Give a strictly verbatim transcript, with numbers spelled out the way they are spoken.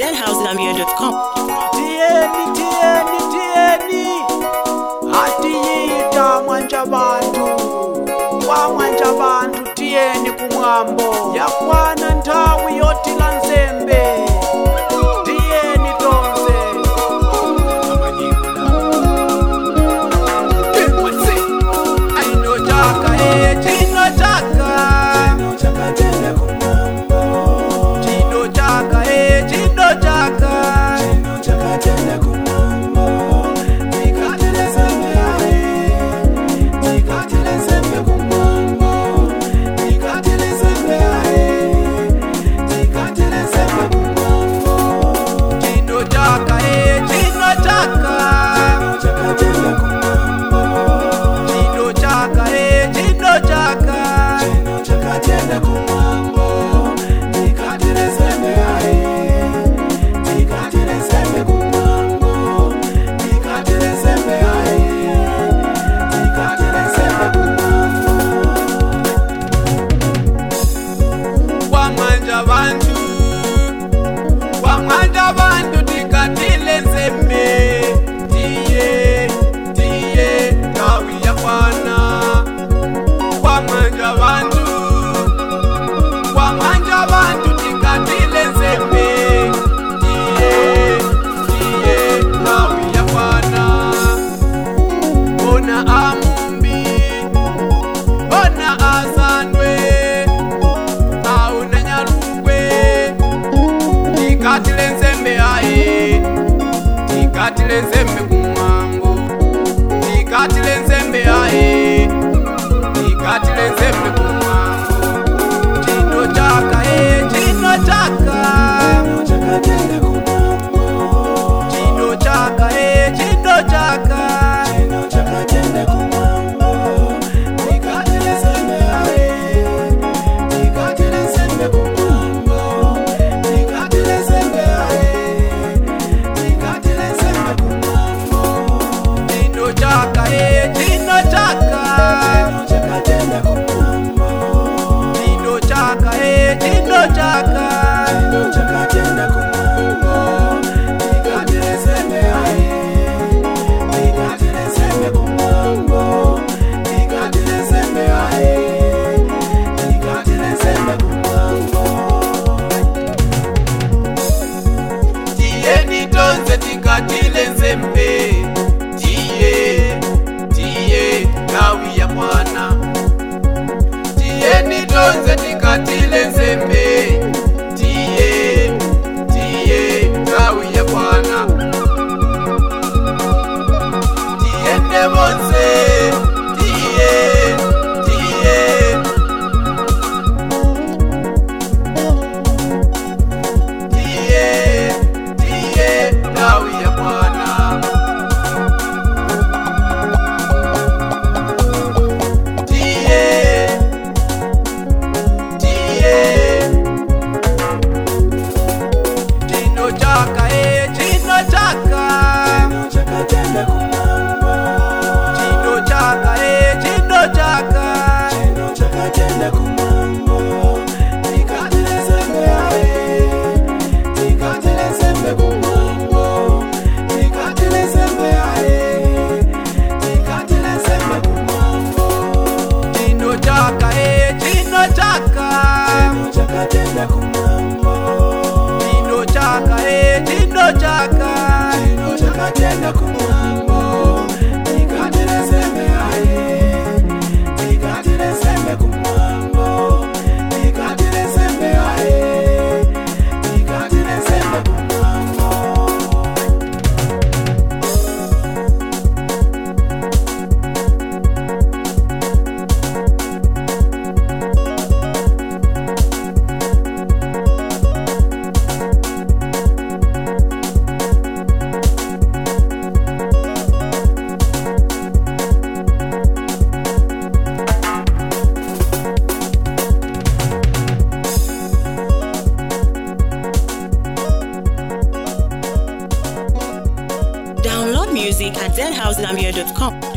zen house zambia dot com. Tieni, tieni, tieni Atiyita mwanja bantu Kwa mwanja bantu tieni kumwambo Yakwana ntawi yotila nzembe Tieni tonze Aino chaka, eh, chino chaka Chino chaka, eh, chino chaka Tikatile nzembe kumambo Tikatile nzembe ae Tikatile nzembe kumambo Chino chaka e Chino chaka Chino chaka e Chino chaka Tikatile nzembe ae Tikatile nzembe kumambo Tikatile nzembe ae Chaka, eh, chino chaka Chino chaka, eh, chino chaka Tikatile nzembe ae Tikatile nzembe kumambo Tikatile nzembe ae Tikatile nzembe kumambo Tieni tonze tikatile nzembe Nawi ya mwana Tieni tonze tikatile nzembe Tiye, tiye, nawi ya mwana Tiende bonse Tiye, tiye Tiye, tiye, nawi ya mwana Tenda kumambo Tikatile nzembe ae Tikatile nzembe kumambo Tikatile nzembe ae Tikatile nzembe kumambo Download music at zen house zambia dot com.